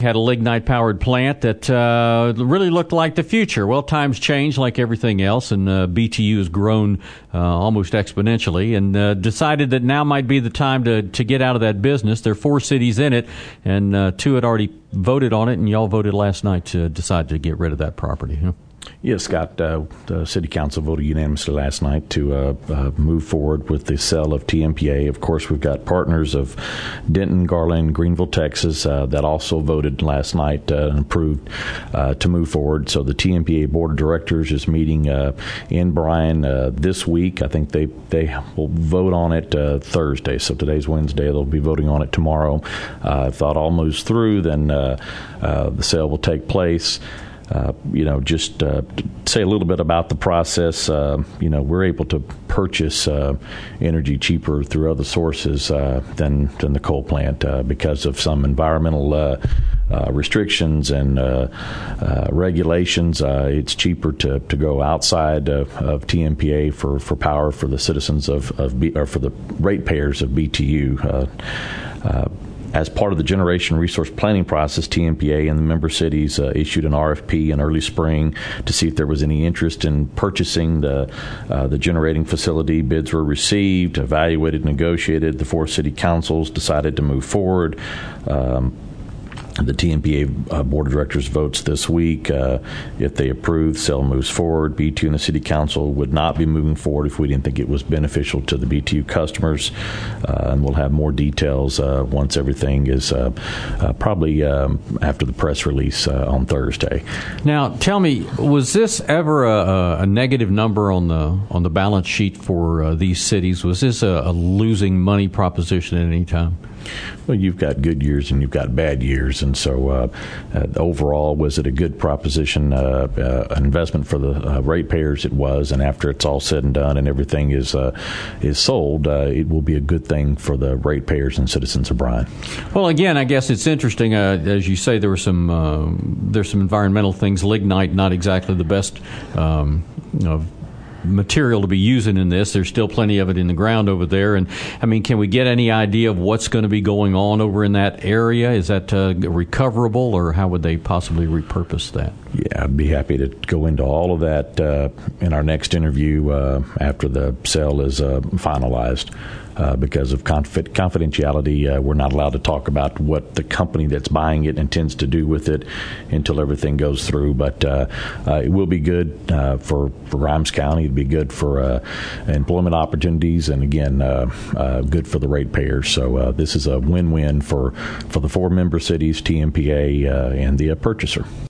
had a lignite-powered plant that really looked like the future. Well, times change like everything else, and BTU has grown almost exponentially, and decided that now might be the time to get out of that business. There are 4 cities in it, and 2 had already voted on it, and y'all voted last night to decide to get rid of that property. Huh? Yes, Scott. The City Council voted unanimously last night to move forward with the sale of TMPA. Of course, we've got partners of Denton, Garland, Greenville, Texas, that also voted last night and approved to move forward. So the TMPA Board of Directors is meeting in Bryan this week. I think they will vote on it Thursday. So today's Wednesday. They'll be voting on it tomorrow. If that all moves through, then the sale will take place. Just to say a little bit about the process, we're able to purchase energy cheaper through other sources than the coal plant because of some environmental restrictions and regulations. It's cheaper to go outside of TMPA for power for the citizens or for the ratepayers of BTU. As part of the generation resource planning process, TMPA and the member cities issued an RFP in early spring to see if there was any interest in purchasing the generating facility. Bids were received, evaluated, negotiated. The 4 city councils decided to move forward. The TMPA Board of Directors votes this week. If they approve, sale moves forward. BTU and the City Council would not be moving forward if we didn't think it was beneficial to the BTU customers. And we'll have more details once everything is probably after the press release on Thursday. Now, tell me, was this ever a negative number on the balance sheet for these cities? Was this a losing money proposition at any time? Well, you've got good years and you've got bad years, and so overall, was it a good proposition, an investment for the ratepayers? It was, and after it's all said and done and everything is sold, it will be a good thing for the ratepayers and citizens of Bryan. Well, again, I guess it's interesting. As you say, there's some environmental things. Lignite, not exactly the best material to be using in this. There's still plenty of it in the ground over there. And I mean, can we get any idea of what's going to be going on over in that area? Is that recoverable, or how would they possibly repurpose that? Yeah, I'd be happy to go into all of that in our next interview after the sale is finalized. Because of confidentiality, we're not allowed to talk about what the company that's buying it intends to do with it until everything goes through. But it will be good for Grimes County. It'd be good for employment opportunities, and again, good for the ratepayers. So this is a win-win for the 4 member cities, TMPA, and the purchaser.